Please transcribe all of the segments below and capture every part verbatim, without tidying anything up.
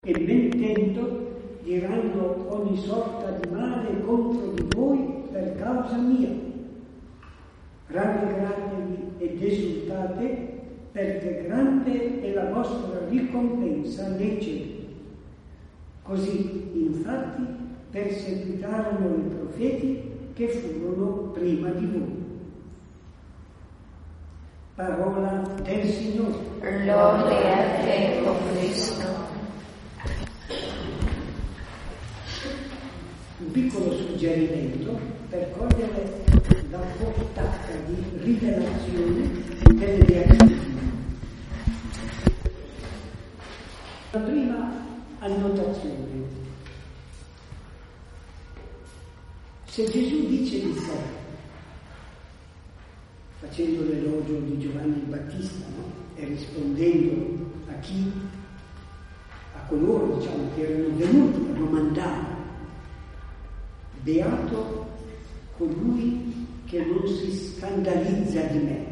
e mentendo diranno ogni sorta di male contro di voi per causa mia. Rallegratevi ed esultate, perché grande è la vostra ricompensa nei cieli. Così, infatti, perseguitarono i profeti che furono prima di voi. Parola del Signore. Lode a te, o Cristo. Un piccolo suggerimento per cogliere la portata di rivelazione delle beatitudini. La prima annotazione. Se Gesù dice di sé, facendo l'elogio di Giovanni il Battista, no? E rispondendo a chi, a coloro, diciamo, che erano venuti a domandare, beato colui che non si scandalizza di me.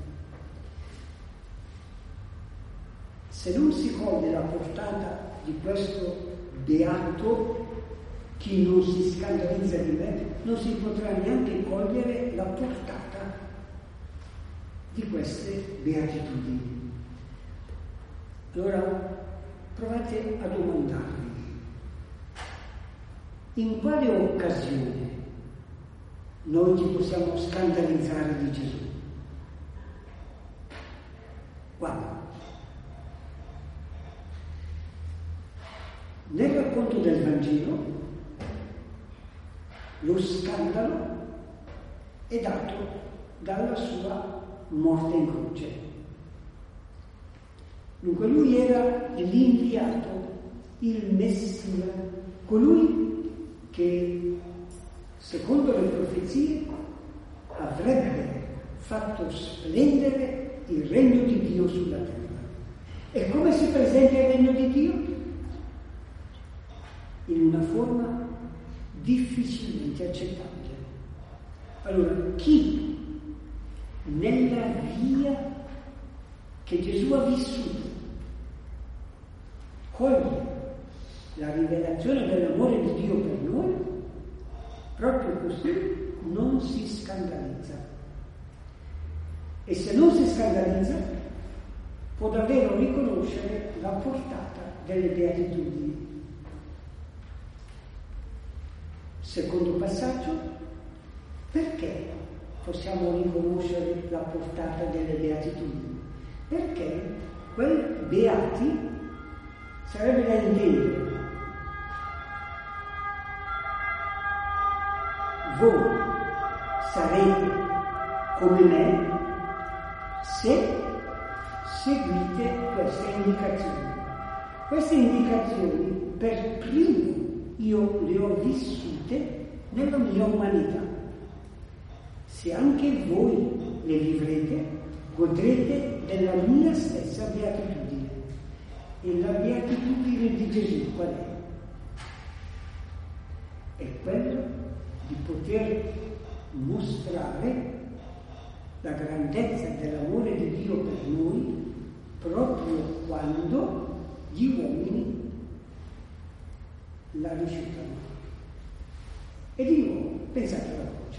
Se non si coglie la portata di questo beato, chi non si scandalizza di me, non si potrà neanche cogliere la portata di queste beatitudini. Allora provate a domandarvi: in quale occasione noi ci possiamo scandalizzare di Gesù? Quando? Nel racconto del Vangelo lo scandalo è dato dalla sua morte in croce. Dunque lui era l'inviato, il Messia, colui che, secondo le profezie, avrebbe fatto splendere il regno di Dio sulla terra. E come si presenta il regno di Dio? In una forma difficilmente accettabile. Allora, chi nella via che Gesù ha vissuto coglie la rivelazione dell'amore di Dio per noi, proprio così non si scandalizza. E se non si scandalizza, può davvero riconoscere la portata delle beatitudini. Secondo passaggio, perché possiamo riconoscere la portata delle beatitudini? Perché quei beati sarebbe da intendere: voi sarete come me se seguite queste indicazioni. Queste indicazioni per primo io le ho vissute nella mia umanità. Se anche voi le vivrete, godrete della mia stessa beatitudine. E la beatitudine di Gesù qual è? È quella di poter mostrare la grandezza dell'amore di Dio per noi proprio quando gli uomini la rifiutano. E di nuovo, pensate alla croce.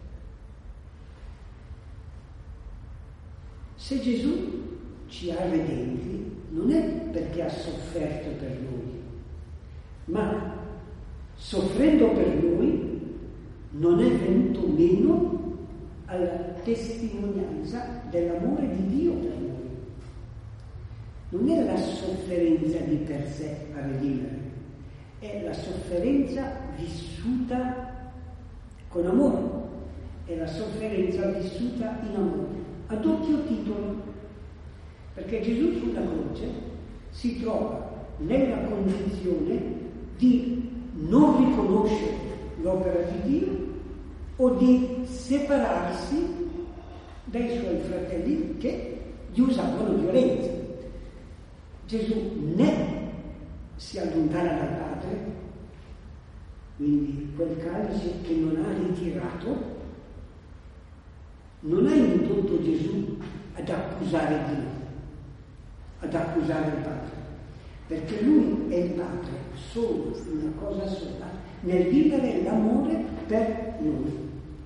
Se Gesù ci ha redenti, non è perché ha sofferto per noi, ma soffrendo per noi non è venuto meno alla testimonianza dell'amore di Dio per noi. Non è la sofferenza di per sé a redimere, è la sofferenza vissuta con amore, è la sofferenza vissuta in amore, a doppio titolo, perché Gesù sulla croce si trova nella condizione di non riconoscere l'opera di Dio o di separarsi dai suoi fratelli che gli usavano violenza. Gesù né si allontana dal Padre, quindi quel calice che non ha ritirato non ha indotto Gesù ad accusare Dio, ad accusare il Padre, perché lui e il Padre sono una cosa sola, nel vivere l'amore per noi.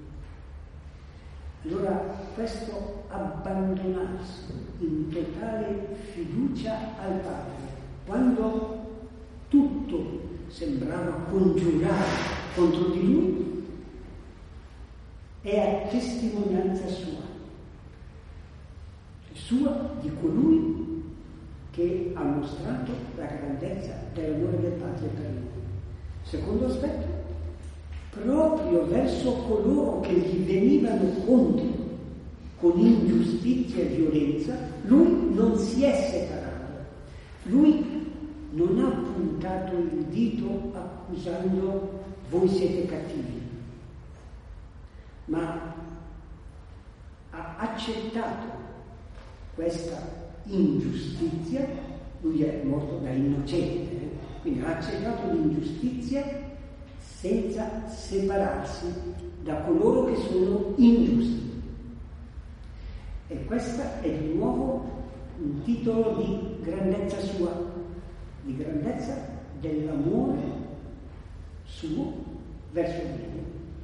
Allora questo abbandonarsi in totale fiducia al Padre, quando tutto sembrava congiurare contro di lui, è a testimonianza sua, sua di colui che ha mostrato la grandezza dell'amore del Padre per noi. Secondo aspetto, proprio verso coloro che gli venivano contro con ingiustizia e violenza, lui non si è separato. Lui non ha puntato il dito accusando voi siete cattivi, ma ha accettato questa ingiustizia. Lui è morto da innocente, eh? Quindi ha accettato l'ingiustizia senza separarsi da coloro che sono ingiusti. E questo è di nuovo un titolo di grandezza sua, di grandezza dell'amore suo verso Dio.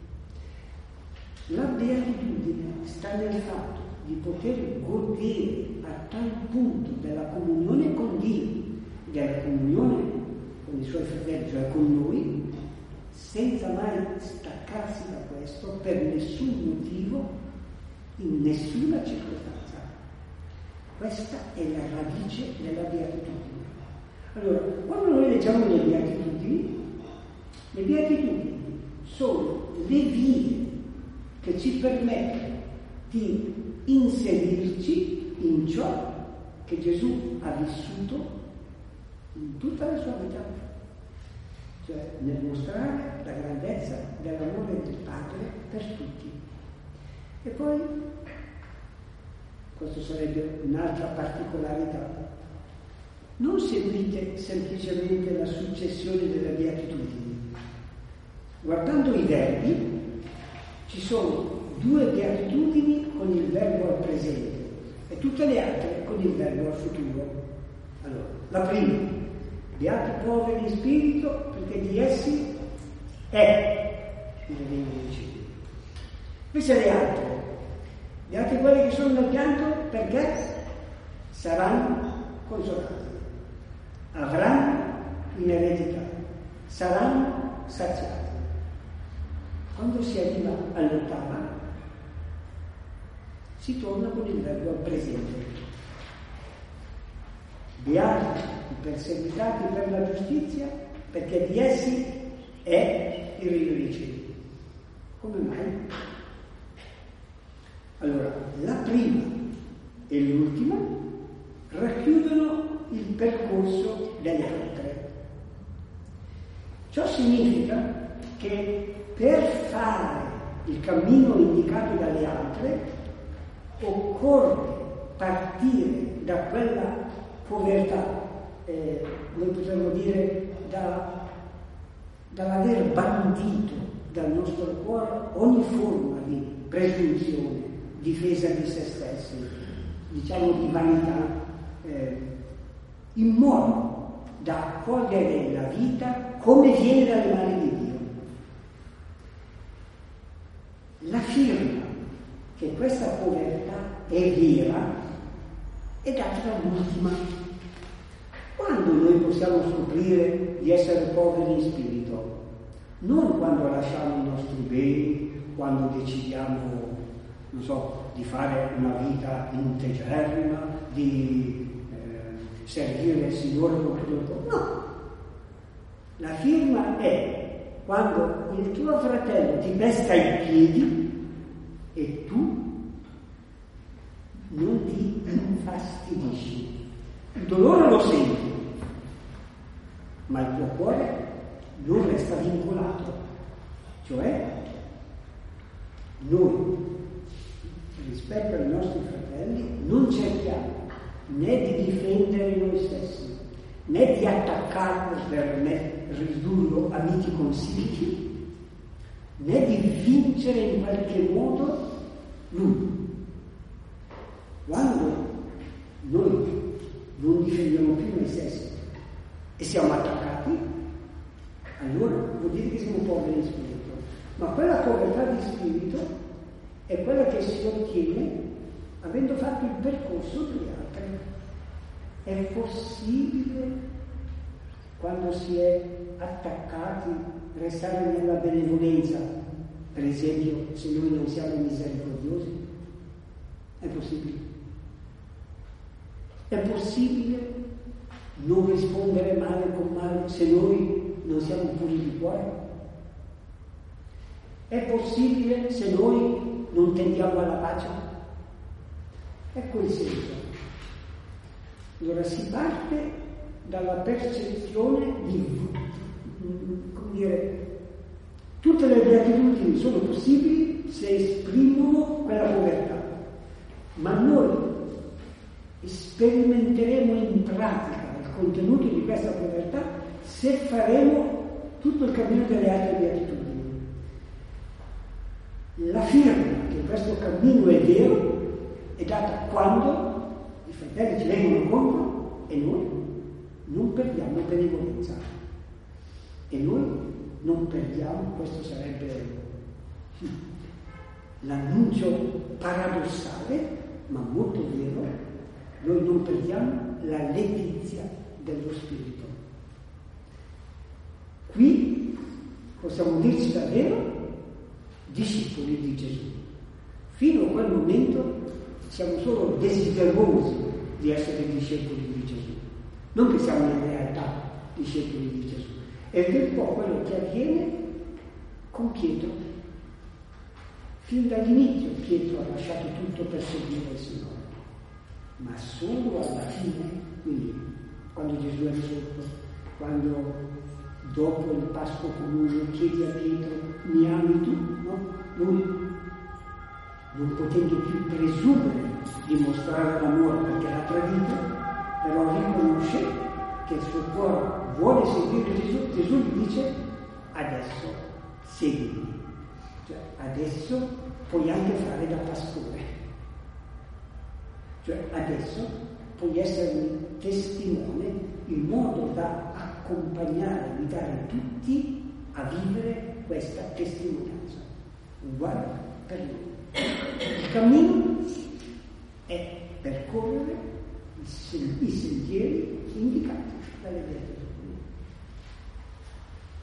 La beatitudine sta nel fatto di poter godere a tal punto della comunione con Dio, della comunione con i suoi fratelli, cioè con noi, senza mai staccarsi da questo per nessun motivo, in nessuna circostanza. Questa è la radice della beatitudine. Allora, quando noi leggiamo le beatitudini, le beatitudini sono le vie che ci permettono di inserirci in ciò che Gesù ha vissuto in tutta la sua vita, cioè nel mostrare la grandezza dell'amore del Padre per tutti. E poi, questo sarebbe un'altra particolarità, non seguite semplicemente la successione delle beatitudini. Guardando i verbi, ci sono due beatitudini con il verbo al presente e tutte le altre con il verbo al futuro. Allora, la prima, beati i poveri in spirito, perché di essi è il regno dei cieli. Invece le altre, beati quelli che sono nel pianto, perché saranno consolati, avranno in eredità, saranno saziati. Quando si arriva all'ottava, si torna con il verbo al presente. Beati i perseguitati per la giustizia, perché di essi è il regno dei cieli. Come mai? Allora, la prima e l'ultima racchiudono il percorso delle altre. Ciò significa che per fare il cammino indicato dalle altre occorre partire da quella povertà, eh, noi potremmo dire da, dall'aver bandito dal nostro cuore ogni forma di presunzione, difesa di se stessi, diciamo di vanità, eh, in modo da accogliere la vita come viene dalle mani di Dio. La firma che questa povertà è vera è data dall'ultima. Quando noi possiamo scoprire di essere poveri in spirito? Non quando lasciamo i nostri beni, quando decidiamo, non so, di fare una vita integerrima, di eh, servire il Signore con tutto il cuore. No! La firma è quando il tuo fratello ti pesta i piedi e tu non ti infastidisci. Il dolore lo senti, ma il tuo cuore non resta vincolato. Cioè, noi, rispetto ai nostri fratelli, non cerchiamo né di difendere noi stessi, né di attaccarlo per ridurlo a miti consigli, né di vincere in qualche modo lui. Quando noi non difendiamo più noi stessi, e siamo attaccati, allora vuol dire che siamo poveri di spirito. Ma quella povertà di spirito è quella che si ottiene avendo fatto il percorso degli altri. È possibile, quando si è attaccati, restare nella benevolenza, per esempio, se noi non siamo misericordiosi? È possibile. È possibile non rispondere male con male se noi non siamo puri di cuore? È possibile se noi non tendiamo alla pace? Ecco il senso. Allora si parte dalla percezione di, come dire, tutte le beatitudini sono possibili se esprimono quella povertà, ma noi sperimenteremo in pratica il contenuto di questa povertà se faremo tutto il cammino delle altre beatitudini. La firma che questo cammino è vero è data quando i fratelli ci vengono contro e noi non perdiamo benevolenza. E noi non perdiamo, questo sarebbe l'annuncio paradossale, ma molto vero, noi non perdiamo la letizia dello spirito. Qui possiamo dirci davvero discepoli di Gesù. Fino a quel momento siamo solo desiderosi di essere discepoli di Gesù, non che siamo in realtà discepoli di Gesù. Ed è un po' quello che avviene con Pietro. Fin dall'inizio Pietro ha lasciato tutto per seguire il Signore, ma solo alla fine, quindi quando Gesù è risorto, quando dopo il Paschio comune chiede a Pietro: mi ami tu? No? Lui, non potendo più presumere di mostrare l'amore perché l'ha tradito, però riconosce che il suo cuore vuole seguire Gesù. Gesù gli dice: adesso seguimi, cioè adesso puoi anche fare da pastore, cioè adesso puoi essere testimone in modo da accompagnare, guidare tutti a vivere questa testimonianza. Uguale per noi. Il cammino è percorrere i sentieri indicati dalle Beatitudini.